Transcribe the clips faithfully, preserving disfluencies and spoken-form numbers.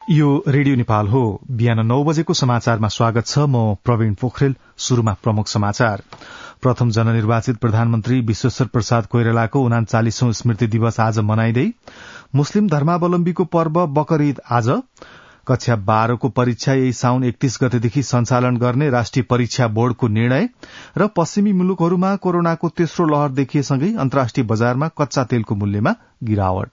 यो रेडियो नेपाल हो। बिहान नौ बजेको समाचारमा स्वागत छ। म प्रवीण पोखरेल। शुरूमा प्रमुख समाचार। प्रथम जननिर्वाचित प्रधानमन्त्री विश्वेश्वर प्रसाद कोइरालाको उनाचालीसौं स्मृति दिवस आज मनाइँदै। मुस्लिम धर्मावलम्बीको पर्व बकर ईद आज। कक्षा बाह्रको परीक्षा यही साउन एकतीस गतेदेखि सञ्चालन गर्ने राष्ट्रिय परीक्षा बोर्डको निर्णय र पश्चिमी मुलुकहरूमा कोरोनाको तेस्रो लहर देखिएसँगै अन्तर्राष्ट्रिय बजारमा कच्चा तेलको मूल्यमा गिरावट।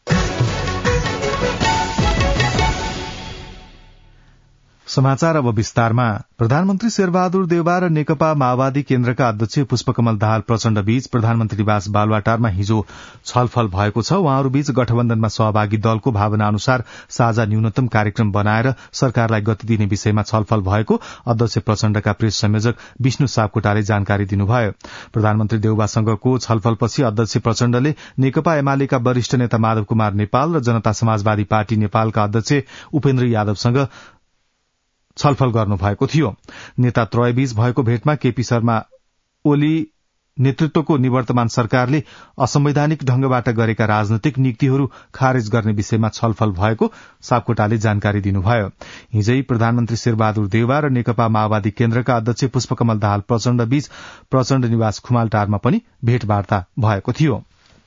समाचार अब विस्तारमा। प्रधानमन्त्री शेरबहादुर देउवा र नेकपा माओवादी केन्द्रका अध्यक्ष पुष्पकमल दाहाल प्रचण्ड बीच प्रधानमन्त्री निवास बालुवाटारमा हिजो छलफल भएको छ। उहाँहरूबीच गठबन्धनमा सहभागी दलको भावना अनुसार साझा न्यूनतम कार्यक्रम बनाएर सरकारलाई गति दिने विषयमा छलफल भएको अध्यक्ष प्रचण्डका प्रेस संयोजक विष्णु सापकोटाले जानकारी दिनुभयो। प्रधानमन्त्री देउवासँगको छलफलपछि अध्यक्ष प्रचण्डले नेकपा एमालेका वरिष्ठ नेता माधव कुमार नेपाल र जनता समाजवादी पार्टी नेपालका अध्यक्ष उपेन्द्र यादवसँग छलफल गर्नु भएको थियो। नेता त्रयबीच भएको भेटमा केपी शर्मा ओली नेतृत्वको निवर्तमान सरकारले असंवैधानिक ढंगबाट गरेका राजनैतिक नियुक्तिहरू खारेज गर्ने विषयमा छलफल भएको सापकोटाले जानकारी दिनुभयो। हिजै प्रधानमन्त्री शेरबहादुर देउवा र नेकपा माओवादी केन्द्रका अध्यक्ष पुष्पकमल दाहाल प्रचण्ड बीच प्रचण्ड निवास खुमालटारमा पनि भेटवार्ता भएको थियो।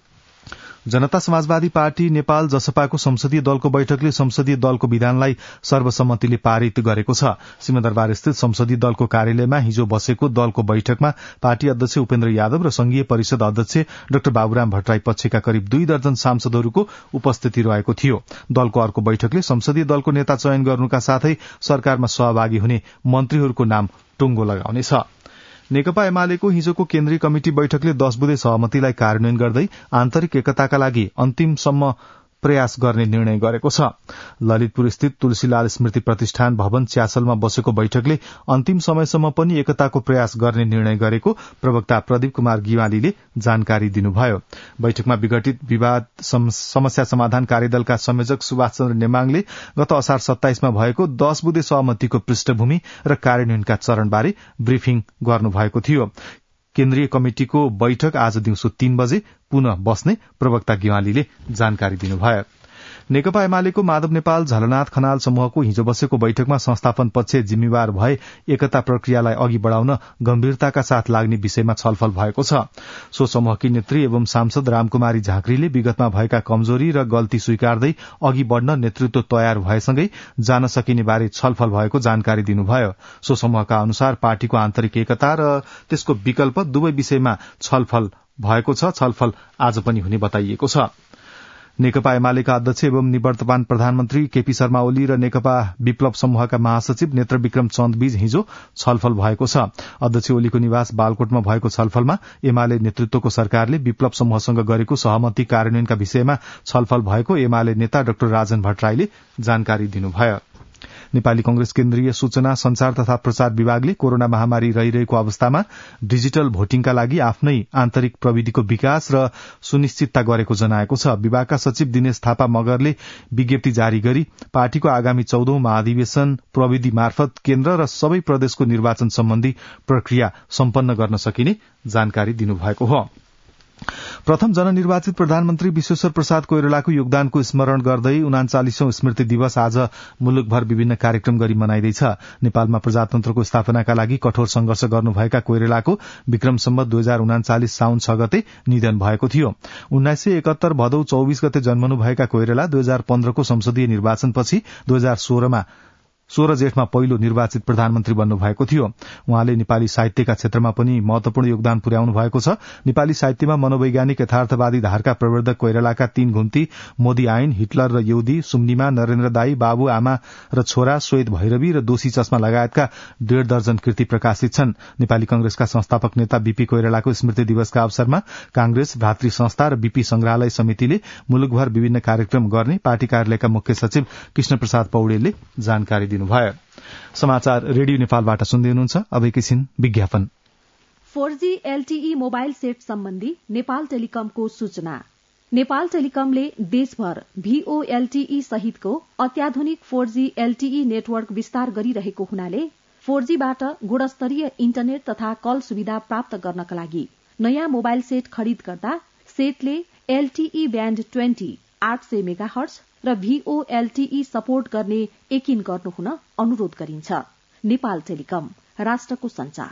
जनता समाजवादी पार्टी नेपाल जसपाको संसदीय दलको बैठकले संसदीय दलको विधानलाई सर्वसम्मतिले पारित गरेको छ। सिंहदरबार स्थित संसदीय दलको कार्यालयमा हिजो बसेको दलको बैठकमा पार्टी अध्यक्ष उपेन्द्र यादव र संघीय परिषद अध्यक्ष डाक्टर बाबुराम भट्टराई पक्षका करिब दुई दर्जन सांसदहरूको उपस्थिति रहेको थियो। दलको अर्को बैठकले संसदीय दलको नेता चयन गर्नुका साथै सरकारमा सहभागी हुने मन्त्रीहरूको नाम टुंगो लगाउनेछ। नेकपा एमालेको हिजोको केन्द्रीय कमिटी बैठकले दश बुँदे सहमतिलाई कार्यान्वयन गर्दै आन्तरिक एकताका लागि अन्तिमसम्म प्रयास गर्ने निर्णय गरेको छ। ललितपुर स्थित तुलसीलाल स्मृति प्रतिष्ठान भवन च्यासलमा बसेको बैठकले अन्तिम समयसम्म पनि एकताको प्रयास गर्ने निर्णय गरेको प्रवक्ता प्रदीप कुमार गिवालीले जानकारी दिनुभयो। बैठकमा विघटित विवाद समस्या समाधान कार्यदलका संयोजक सुभाष चन्द्र नेमाङले गत असार सत्ताइसमा भएको दश बुँदे सहमतिको पृष्ठभूमि र कार्यान्वयनका चरणबारे ब्रिफिङ गर्नुभएको थियो। केन्द्रीय कमिटिको बैठक आज दिउँसो तीन बजे पुनः बस्ने प्रवक्ता गिवालीले जानकारी दिनुभयो। नेकपा एमालेको माधव नेपाल झलनाथ खनाल समूहको हिजो बसेको बैठकमा संस्थापन पक्ष जिम्मेवार भए एकता प्रक्रियालाई अघि बढ़ाउन गम्भीरताका साथ लाग्ने विषयमा छलफल भएको छ। सो समूहकी नेत्री एवं सांसद रामकुमारी झाँक्रीले विगतमा भएका कमजोरी र गल्ती स्वीकार्दै अघि बढ़न नेतृत्व तयार भएसँगै जान सकिने बारे छलफल भएको जानकारी दिनुभयो। सो समूहका अनुसार पार्टीको आन्तरिक एकता र त्यसको विकल्प दुवै विषयमा छलफल भएको छ। छलफल आज पनि हुने बताइएको छ। नेकपा एमालेका अध्यक्ष एवं निवर्तमान प्रधानमन्त्री केपी शर्मा ओली र नेकपा विप्लव समूहका महासचिव नेत्र विक्रम चन्द बीच हिजो छलफल भएको छ। अध्यक्ष ओलीको निवास बालकोटमा भएको छलफलमा एमाले नेतृत्वको सरकारले विप्लव समूहसँग गरेको सहमति कार्यान्वयनका विषयमा छलफल भएको एमाले नेता डाक्टर राजन भट्टराईले जानकारी दिनुभयो। नेपाली कंग्रेस केन्द्रीय सूचना संचार तथा प्रचार विभागले कोरोना महामारी रहिरहेको अवस्थामा डिजिटल भोटिङका लागि आफ्नै आन्तरिक प्रविधिको विकास र सुनिश्चितता गरेको जनाएको छ। विभागका सचिव दिनेश थापा मगरले विज्ञप्ति जारी गरी पार्टीको आगामी चौधौं महाधिवेशन प्रविधि मार्फत केन्द्र र सबै प्रदेशको निर्वाचन सम्बन्धी प्रक्रिया सम्पन्न गर्न सकिने जानकारी दिनुभएको हो। प्रथम जननिर्वाचित प्रधानमन्त्री विश्वेश्वर प्रसाद कोइरालाको योगदानको स्मरण गर्दै उनाचालीसौं स्मृति दिवस आज मुलुकभर विभिन्न कार्यक्रम गरी मनाइँदैछ। नेपालमा प्रजातन्त्रको स्थापनाका लागि कठोर संघर्ष गर्नुभएका कोइरालाको विक्रम सम्वत दुई हजार उनाचालिस साउन छ गते निधन भएको थियो। उन्नाइस सय एकहत्तर भदौ चौबीस गते जन्मनुभएका कोइराला दुई हजार पन्ध्रको संसदीय निर्वाचनपछि दुई हजार सोह्रमा सोह्र जेठमा पहिलो निर्वाचित प्रधानमन्त्री बन्नु भएको थियो। उहाँले नेपाली साहित्यका क्षेत्रमा पनि महत्वपूर्ण योगदान पुर्याउनु भएको छ। नेपाली साहित्यमा मनोवैज्ञानिक यथार्थवादी धारका प्रवर्धक कोइरालाका तीन घुम्ती, मोदी आइन, हिटलर र यहुदी, सुम्निमा, नरेन्द्र दाई, बाबु आमा र छोरा, श्वेत भैरवी र दोषी चस्मा लगायतका डेढ़ दर्जन कृति प्रकाशित छन्। नेपाली कंग्रेसका संस्थापक नेता बीपी कोइरालाको स्मृति दिवसका अवसरमा कांग्रेस, भातृ संस्था र बीपी संग्रहालय समितिले मुलुकभर विभिन्न कार्यक्रम गर्ने पार्टी कार्यालयका मुख्य सचिव कृष्ण प्रसाद पौडेलले जानकारी दिनुभयो। समाचार रेडियो नेपालबाट सुन्दै हुनुहुन्छ। अब एकैछिन विज्ञापन। Four G LTE mobile set सम्बन्धी नेपाल टेलिकमको सूचना। नेपाल टेलिकमले देशभर भीओएलटीई सहितको अत्याधुनिक फोर जी एलटीई नेटवर्क विस्तार गरिरहेको हुनाले फोर जी बाट गुणस्तरीय इन्टरनेट तथा कल सुविधा प्राप्त गर्नका लागि नयाँ मोबाइल सेट खरिद गर्दा सेटले एलटीई ब्याण्ड ट्वेन्टी आठ सय मेगाहर्ज र भीओएलटीई सपोर्ट गर्ने यकिन गर्नुहुन अनुरोध गरिन्छ। नेपाल टेलिकम, राष्ट्रको संचार।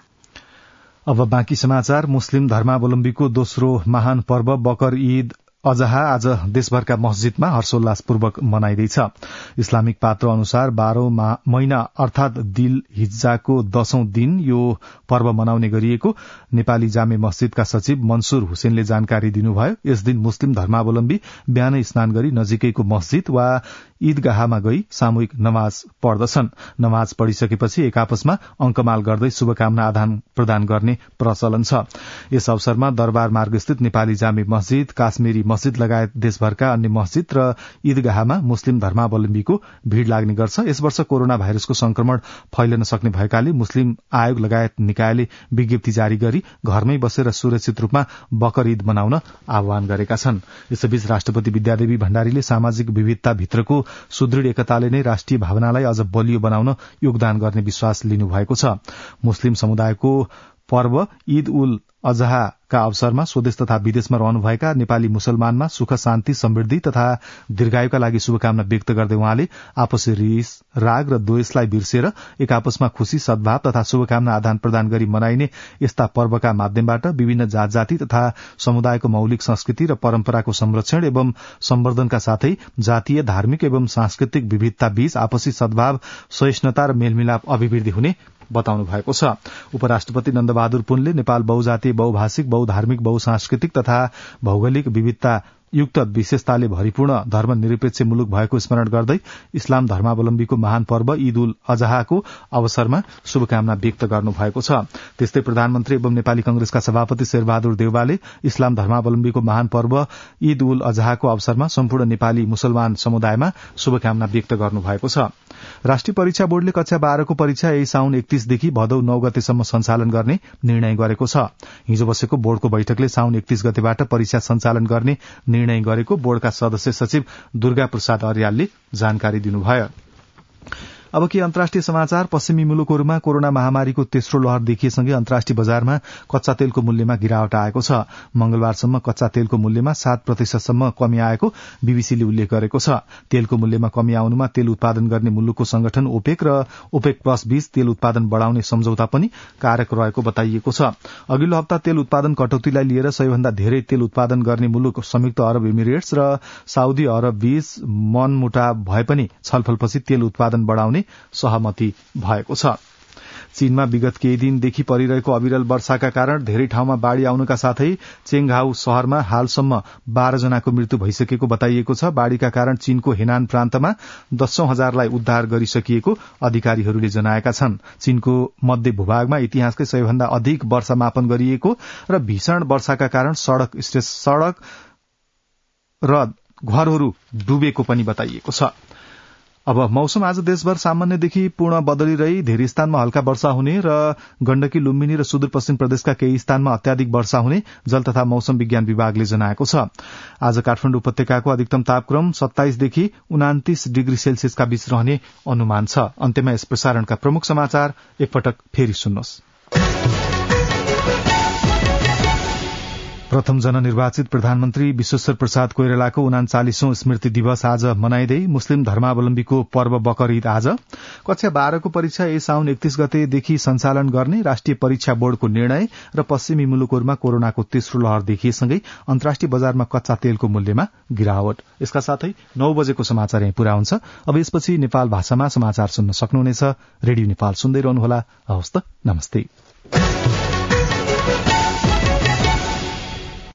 अब बाँकी समाचार। मुस्लिम धर्मावलम्बीको दोस्रो महान पर्व बकर ईद अजहा आज देशभरका मस्जिदमा हर्षोल्लासपूर्वक मनाइँदैछ। इस्लामिक पात्र अनुसार बाह्रौं महिना अर्थात दिल हिज्जाको दशौं दिन यो पर्व मनाउने गरिएको नेपाली जामे मस्जिदका सचिव मन्सुर हुसेनले जानकारी दिनुभयो। यस दिन मुस्लिम धर्मावलम्बी बिहानै स्नान गरी नजिकैको मस्जिद वा ईदगाहमा गई सामूहिक नमाज पढ्दछन्। नमाज पढिसकेपछि एक आपसमा अंकमाल गर्दै शुभकामना आदान प्रदान गर्ने प्रचलन छ। यस अवसरमा दरबार मार्गस्थित नेपाली जामे मस्जिद, काश्मीरी मस्जिद लगायत देशभरका अन्य मस्जिद र ईदगाहमा मुस्लिम धर्मावलम्बीको भीड़ लाग्ने गर्छ। यस वर्ष कोरोना भाइरसको संक्रमण फैलन सक्ने भएकाले मुस्लिम आयोग लगायत निकायले विज्ञप्ति जारी गरी घरमै बसेर सुरक्षित रूपमा बकर ईद मनाउन आह्वान गरेका छन्। यसैबीच राष्ट्रपति विद्यादेवी भण्डारीले सामाजिक विविधता भित्रको सुदृढ़ एकताले नै राष्ट्रिय भावनालाई अझ बलियो बनाउन योगदान गर्ने विश्वास लिनुभएको छ। मुस्लिम समुदायको पर्व ईद उल अजहाका अवसरमा स्वदेश तथा विदेशमा रहनुभएका नेपाली मुसलमानमा सुख शान्ति समृद्धि तथा दीर्घायुका लागि शुभकामना व्यक्त गर्दै उहाँले आपसी रिस राग र द्वेषलाई बिर्सेर एक आपसमा खुशी सद्भाव तथा शुभकामना आदान प्रदान गरी मनाइने यस्ता पर्वका माध्यमबाट विभिन्न जात जाति तथा समुदायको मौलिक संस्कृति र परम्पराको संरक्षण एवं सम्वर्धनका साथै जातीय धार्मिक एवं सांस्कृतिक विविधता बीच आपसी सद्भाव सहिष्णुता र मेलमिलाप अभिवृद्धि हुने बताउनु भएको छ। उपराष्ट्रपति नन्दबहादुर पुनले नेपाल बहुजातीय बहुभाषिक बहुधार्मिक बहुसांस्कृतिक तथा भौगोलिक विविधता युक्त विशेषताले भरिपूर्ण धर्मनिरपेक्ष मुलुक भएको स्मरण गर्दै इस्लाम धर्मावलम्बीको महान पर्व ईद उल अजहाको अवसरमा शुभकामना व्यक्त गर्नुभएको छ। त्यस्तै प्रधानमन्त्री एवं नेपाली कंग्रेसका सभापति शेरबहादुर देउवाले इस्लाम धर्मावलम्बीको महान पर्व ईद उल अजहाको अवसरमा सम्पूर्ण नेपाली मुसलमान समुदायमा शुभकामना व्यक्त गर्नुभएको छ। राष्ट्रिय परीक्षा बोर्डले कक्षा बाह्रको परीक्षा यही साउन एकतीसदेखि भदौ नौ गतेसम्म सञ्चालन गर्ने निर्णय गरेको छ। हिजो बसेको बोर्डको बैठकले साउन एकतीस गतेबाट परीक्षा सञ्चालन गर्ने निर्णय गरेको बोर्डका सदस्य सचिव दुर्गा प्रसाद अर्यालले जानकारी दिनुभयो। अब के अन्तर्राष्ट्रिय समाचार। पश्चिमी मुलुकहरूमा कोरोना महामारीको तेस्रो लहर देखिएसँगै अन्तर्राष्ट्रिय बजारमा कच्चा तेलको मूल्यमा गिरावट आएको छ। मंगलबारसम्म कच्चा तेलको मूल्यमा सात प्रतिशतसम्म कमी आएको बीबीसीले उल्लेख गरेको छ। तेलको मूल्यमा कमी आउनुमा तेल उत्पादन गर्ने मुलुकको संगठन ओपेक र ओपेक प्लस बीच तेल उत्पादन बढ़ाउने सम्झौता पनि कारक रहेको बताइएको छ। अघिल्लो हप्ता तेल उत्पादन कटौतीलाई लिएर सबैभन्दा धेरै तेल उत्पादन गर्ने मुलुक संयुक्त अरब इमिरेट्स र साउदी अरब बीच मनमुटाव भए पनि छलफलपछि तेल उत्पादन बढ़ाउने सहमति भएको छ। चीनमा विगत केही दिनदेखि परिरहेको अविरल वर्षाका कारण धेरै ठाउँमा बाढ़ी आउनुका साथै चेङहाउ शहरमा हालसम्म बाह्र जनाको मृत्यु भइसकेको बताइएको छ। बाढ़ीका कारण चीनको हेनान प्रान्तमा दशौं हजारलाई उद्धार गरिसकिएको अधिकारीहरूले जनाएका छन्। चीनको मध्य भूभागमा इतिहासकै सबैभन्दा अधिक वर्षा मापन गरिएको र भीषण वर्षाका कारण सड़क सड़क र घरहरू डुबेको पनि बताइएको छ। अब मौसम। आज देशभर सामान्यदेखि पूर्ण बदली रही धेरै स्थानमा हल्का वर्षा हुने र गण्डकी लुम्बिनी र सुदूरपश्चिम प्रदेशका केही स्थानमा अत्याधिक वर्षा हुने जल तथा मौसम विज्ञान विभागले जनाएको छ। आज काठमाडौँ उपत्यकाको अधिकतम तापक्रम सत्ताइसदेखि उनातिस डिग्री सेल्सियसका बीच रहने अनुमान छ। अन्त्यमा यस प्रसारणका प्रमुख समाचार एकपटक फेरि सुन्नुहोस्। प्रथम जननिर्वाचित प्रधानमन्त्री विश्वेश्वर प्रसाद कोइरालाको उनाचालिसौं स्मृति दिवस आज मनाइँदै मुस्लिम धर्मावलम्बीको पर्व बकर ईद आज। कक्षा बाह्रको परीक्षा यही साउन एकतीस गतेदेखि सञ्चालन गर्ने राष्ट्रिय परीक्षा बोर्डको निर्णय र पश्चिमी मुलुकहरूमा कोरोनाको तेस्रो लहर देखिएसँगै अन्तर्राष्ट्रिय बजारमा कच्चा तेलको मूल्यमा गिरावट। यसका साथै नौ बजेको समाचार यही पूरा हुन्छ। अब यसपछि नेपाल भाषामा समाचार सुन्न सक्नुहुनेछ। रेडियो नेपाल सुन्दै रहनुहोला। हवस् त, नमस्ते।